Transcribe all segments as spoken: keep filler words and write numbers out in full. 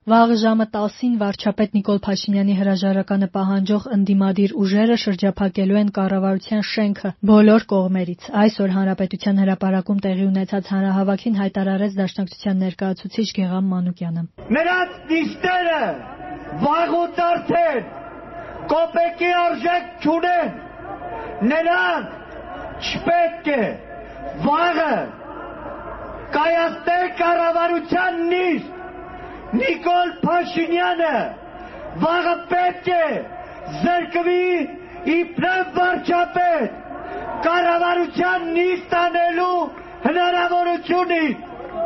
Վաղ ժամը տասին վարչապետ Նիկոլ Փաշինյանի հրաժարականը պահանջող ընդդիմադիր ուժերը շրջափակելու են կառավարության շենքը բոլոր կողմերից։ Այսօր Հանրապետության հրապարակում տեղի ունեցած հանրահավաքին հայտարարեց Դաշնակցության ներկայացուցիչ Գեղամ Մանուկյանը։ Նրանց նիստերը վաղուտարդ են, կոպեկի արժեք չունեն, նրանք չպետք է վաղը կայացնել կառավարության նիստ։ Նիկոլ Փաշինյանը վաղը պետք է զրկվի իբրև վարչապետ կառավարության նիստ անելու հնարավորությունից,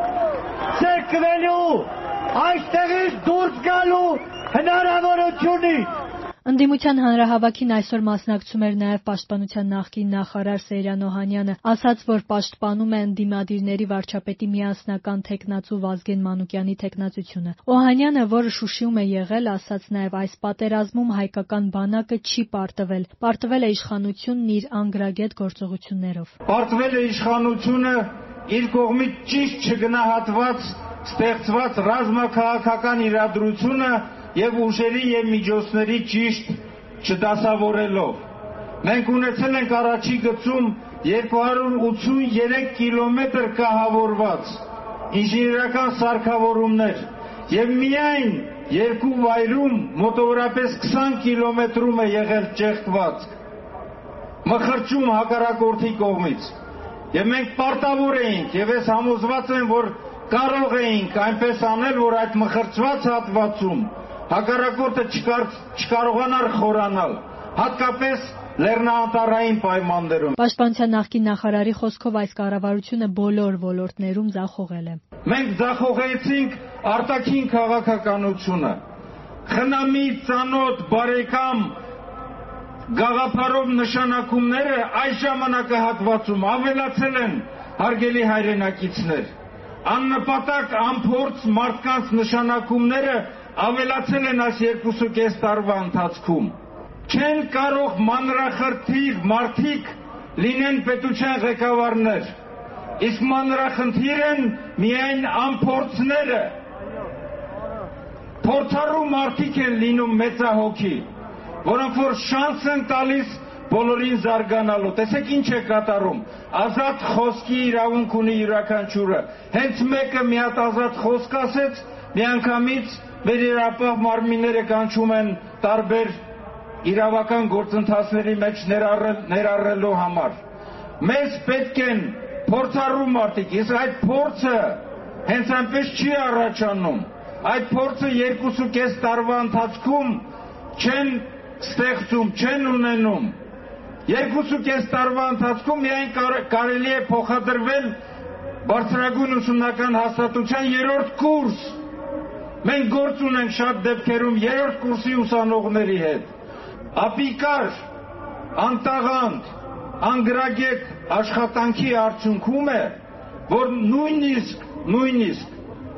զրկվելու, այստեղից դուրս գալու հնարավորությունից։ Ընդդիմության հանրահավաքին այսօր մասնակցում էր նաև Պաշտպանության նախկին նախարար Սեյրան Օհանյանը, ասաց, որ պաշտպանում է ընդդիմադիրների վարչապետի միասնական թեկնածու Վազգեն Մանուկյանի թեկնածությունը։ Օհանյանը, որը Շուշիում է եղել, ասաց նաև այս պատերազմում հայկական բանակը չի պարտվել, պարտվել է իշխանությունն իր անգրագետ գործողություններով։ Պարտվել է իշխանությունը իր կողմից ճիշտ չգնահատված ստեղծված ռազմաքաղաքական իրադրությունը և ուժերի և միջոցների ճիշտ չդասավորելով։ Մենք ունեցել ենք առաջի գծում երկու հարյուր ութսուներեք կիլոմետր կահավորված ինժեներական սարքավորումներ և միայն երկու վայրում մոտավորապես քսան կիլոմետրում է եղել ճեղքված մխրճում հակառակորդի կողմից։ Եվ մենք պարտավոր էինք, և ես համոզված եմ, որ կարող էինք այնպես անել, որ այդ մխրճված հատվածում հակառակորդը չկարողանար խորանալ, հատկապես լեռնաանտառային պայմաններում։ Պաշտպանության նախկին նախարարի խոսքով այս կառավարությունը բոլոր ոլորտներում ձախողել է։ Մենք ձախողեցինք արտաքին քաղաքականությունը, խնամի, ծանոթ, բարեկամ գաղափարով նշանակումները այս ժամանակահատվածում ավելացել են, հարգելի հայրենակիցներ, աննպատակ անփորձ մարդկանց նշանակումները ավելացել են այս երկուսուկես տարվա ընթացքում։ Չեն կարող մանրախնդիր մարդիկ լինեն պետության ղեկավարներ, իսկ մանրախնդիր են միայն անփորձները։ Փորձառու մարդիկ են լինում մեծահոգի, որոնք որ շանս են տալիս բոլորին զարգանալու։ Տեսեք ինչ է կատարում։ Ազատ խոսքի իրավունք ունի յուրաքանչյուրը։ Հենց մեկը մի հատ ազատ խոսք ասեց, միանգամից մեր իրապահ մարմինները կանչում են տարբեր իրավական գործընթացների մեջ ներառելու համար։ Մեզ պետք են փորձառու մարդիկ, իսկ այդ փորձը հենց այնպես չի առաջանում։ Այդ փորձը երկուսուկես տարվա ընթացքում չեն ստեղծում, չեն ունենում։ Երկուսուկես տարվա ընթացքում միայն կարելի է փոխադրվել բարձրագույն ուսումնական հաստատության երրորդ կուրս։ Մենք գործ ունենք շատ դեպքերում երրորդ կուրսի ուսանողների հետ։ Ապիկար, անտաղանդ, անգրագետ աշխատանքի արդյունքում է, որ նույնիսկ, նույնիսկ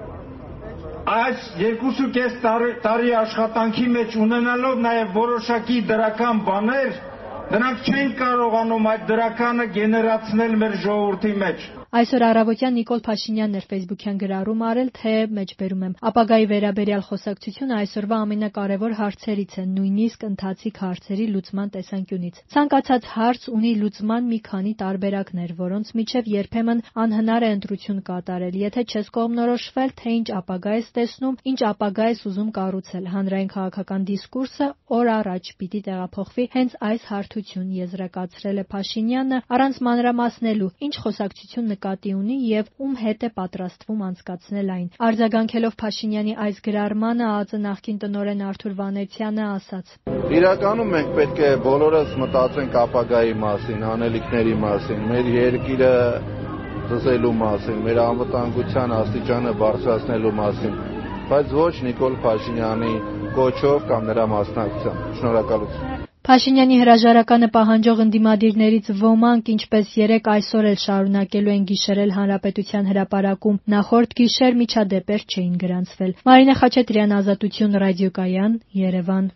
այս երկուսուկես տարի աշխատանքի մեջ ունենալով նաև որոշակի դրական բաներ, նրանք չեն կարողանում այդ դրականը գեներացնել մեր ժողովրդի մեջ։ Այսօր առավոտյան Նիկոլ Փաշինյանն էր ֆեյսբուքյան գրառում արել, թե մեջբերում եմ. ապագայի վերաբերյալ խոսակցությունը այսօրվա ամենակարևոր հարցերից է, նույնիսկ ընթացիկ հարցերի լուծման տեսանկյունից։ Ցանկացած հարց ունի լուծման մի քանի տարբերակներ, որոնց միջև երբեմն անհնար է ընտրություն կատարել, եթե չես կողմնորոշվել, թե ինչ ապագա ես տեսնում, ինչ ապագա ես ուզում կառուցել։ Հանրային քաղաքական դիսկուրսը օր առաջ պիտի տեղափոխվի հենց այս հարթություն, եզրակացրել է Փաշինյանը, առանց մանրամասնելու, ինչ խոսակցություն նկատի ունի և ում հետ է պատրաստվում անցկացնել այն։ Արձագանքելով Փաշինյանի այս գրառմանը ԱԱԾ նախկին տնօրեն Արթուր Վանեցյանը ասաց. Իրականում մենք պետք է բոլորս մտածենք ապագայի մասին, անելիքների մասին, մեր երկիրը ծզելու մասին, մեր անվտանգության աստիճանը բարձրացնելու մասին, բայց ոչ Նիկոլ Փաշինյանի կոչով կամ նրա մասնակցությամբ։ Շնորհակալություն։ Փաշինյանի հրաժարականը պահանջող ընդդիմադիրներից ոմանք, ինչպես երեկ այսօր էլ շարունակելու են գիշերել Հանրապետության հրապարակում, նախորդ գիշեր միջադեպեր չէին գրանցվել։ Մարինե Խաչատրյան, Ազատություն ռադիոկայան, Երևան։